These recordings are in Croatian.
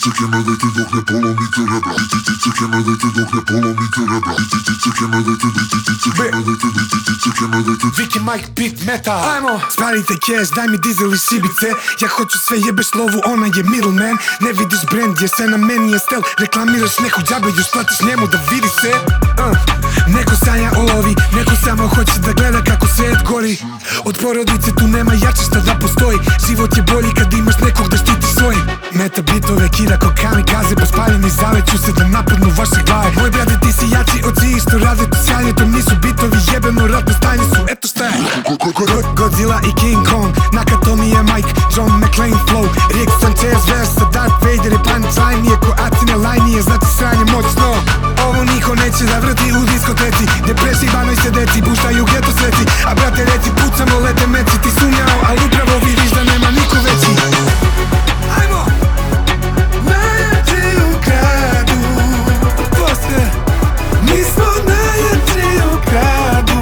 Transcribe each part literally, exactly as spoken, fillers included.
Cicike mrdajte dok ne polomite rebra. Cicike mrdajte dok ne polomite rebra. Cicike mrdajte, cicike mrdajte, cicike mrdajte. Viki Mike beat metal. Ajmo, spalite cash, daj mi dizel i šibice. Ja hoću sve, jebeš lovu, ona je middleman. Ne vidiš brand, jer sve na meni je stel. Reklamiraš neku džabe, još platiš njemu da vidi se. uh. Neko sanja o lovi, neko samo hoće da gleda kako svijet gori. Od porodice tu nema jače šta da postoji. Život je bolji kad imaš nekog da štiti svoj. Meta bitove kida ko kamikaze, pospaljeni zaleću se da napadnu vaše glave. Moj brate, ti si jači od svih što rade to sjanje. To nisu bitovi, jebeno ratno stanje su, eto šta je. Godzilla i King Kong, Nakatomi je Mike, John McClane flow. Rick Sanchez versa, Darth Vader je punchline. Nije ko Acine linije, znači sranje moćno. Ovo niko neće da vrti u diskoteci, gde prešivanoj se deci puštaju geto sveci. A brate reci, pucamo lete meci. Ti sumnjao, ali upravo vidiš da nema niko veći. Ajmo! Najjači u gradu, posle, mi smo najjači u gradu.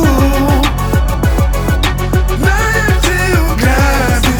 Najjači u gradu,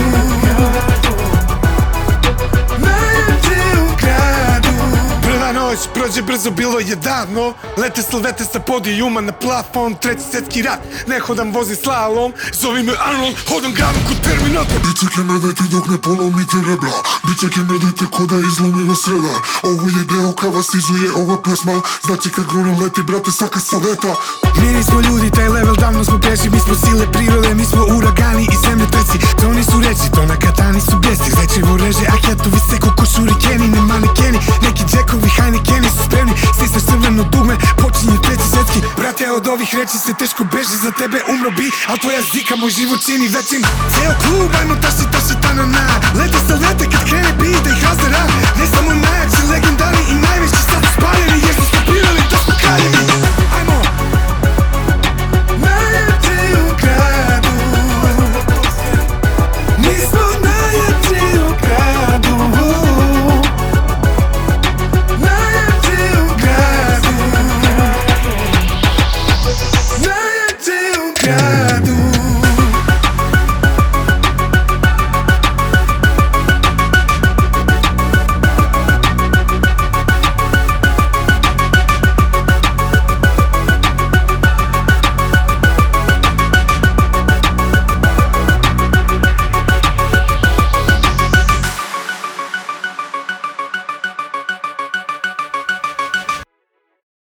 najjači u gradu. Prva noć prođe brzo, bilo je davno. Lete salvete sa podijuma na plafon. Treći svjetski rat, ne hodam, vozim slalom. Zovi me Arnold, hodam gradom kod Terminator. Cicike mrdajte dok ne polomite rebra. Cicike mrdajte ko da je izlomila sreda. Ovo je deo ka vas izuje ova pesma. Znači kad grona leti, brate, svaka saveta. Mi nismo ljudi, taj level davno smo prešli. Mi smo sile prirode, mi smo uragani i zemljotreci. To nisu reči, to na katani su besti. Zečevo reže, a hetovi se ko šurikeni. Ne manekeni, neki džekovi, hajnikeni su spremni. Stisneš crveno dugme, počinje treći svjetski. Brate, od ovih reči se teško beži, za tebe umro bi, al tvoja zika moj život čini većim. Ceo klub, ajmo taši, taši, tanana. Lete salvete kad krene beat, da ih razdera.